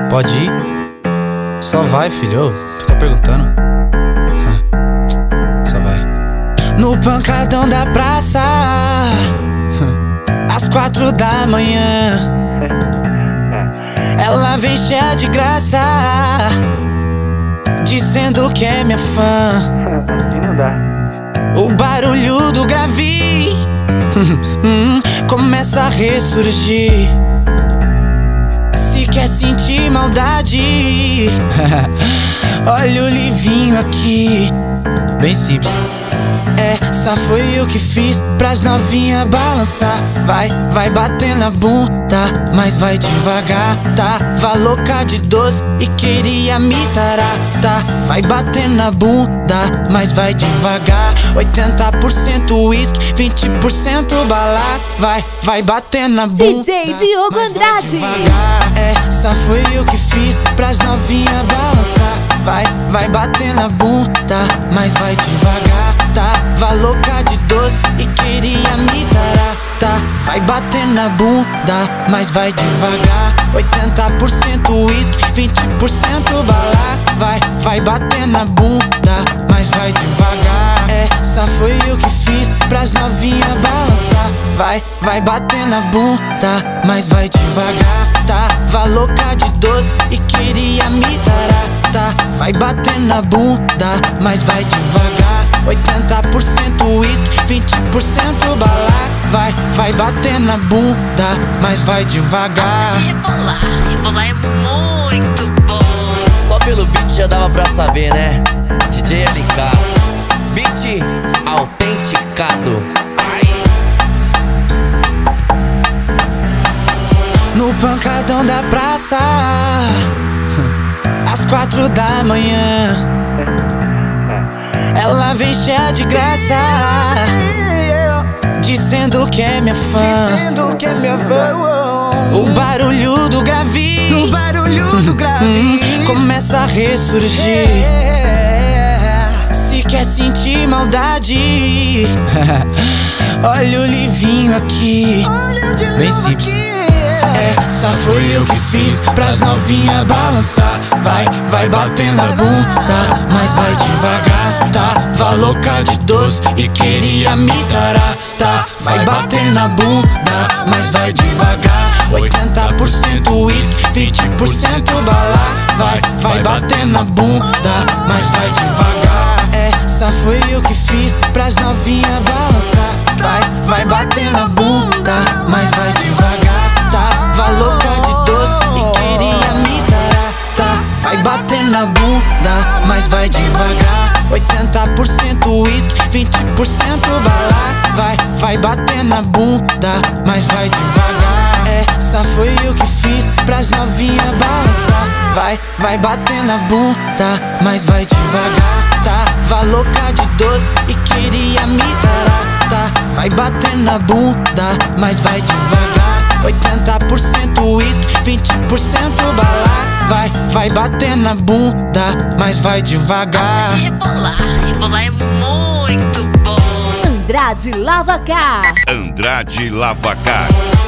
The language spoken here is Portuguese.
Pode ir? Só vai, filho. Ô, fica perguntando. Só vai. No pancadão da praça, às 4 da manhã, ela vem cheia de graça, dizendo que é minha fã. O barulho do grave começa a ressurgir. Se quer sentir maldade, olha o livinho aqui. Bem simples. Essa foi eu que fiz pras novinha balançar. Vai bater na bunda, mas vai devagar. Tava louca de doce e queria me tarar. Vai bater na bunda, mas vai devagar. 80% uísque, 20% bala. Vai bater na bunda, DJ Diogo Andrade. Essa foi eu que fiz pras novinha balançar. Vai bater na bunda, mas vai devagar. Tava louca de doce e queria me tarar. Vai bater na bunda, mas vai devagar. 80% uísque, 20% bala. Vai bater na bunda, mas vai devagar. Essa foi eu que fiz pras novinha balançar. Vai bater na bunda, mas vai devagar. Tava louca de doce e queria me tarar. Vai bater na bunda, mas vai devagar. 80% uísque, 20% bala. Vai bater na bunda, mas vai devagar. Rebolar é muito bom. Só pelo beat já dava pra saber, né? DJ LK, beat autenticado. No pancadão da praça, às 4 da manhã, ela vem cheia de graça, dizendo que é minha fã. O barulho do grave começa a ressurgir. Se quer sentir maldade, olha o livinho aqui. Bem simples. Essa foi eu que fiz pras novinha balançar. Vai bater na bunda, mas vai devagar. Tava louca de doce e queria me tarar. Vai bater na bunda, mas vai devagar. 80% uísque, 20% bala. Vai bater na bunda, mas vai devagar. Essa foi eu que fiz pras novinha balançar. Vai bater na bunda, mas vai devagar. Tava louca de doce e queria me tarar. Vai bater na bunda, mas vai devagar. 80% uísque, 20% bala. Vai bater na bunda, mas vai devagar. Essa foi eu que fiz pras novinha balançar. Vai bater na bunda, mas vai devagar. Tava louca de doce e queria me tarar. Vai bater na bunda, mas vai devagar. 80% uísque, 20% bala. Vai bater na bunda, mas vai devagar. Rebolar é muito bom. Andrade Lavacar. Andrade Lavacar.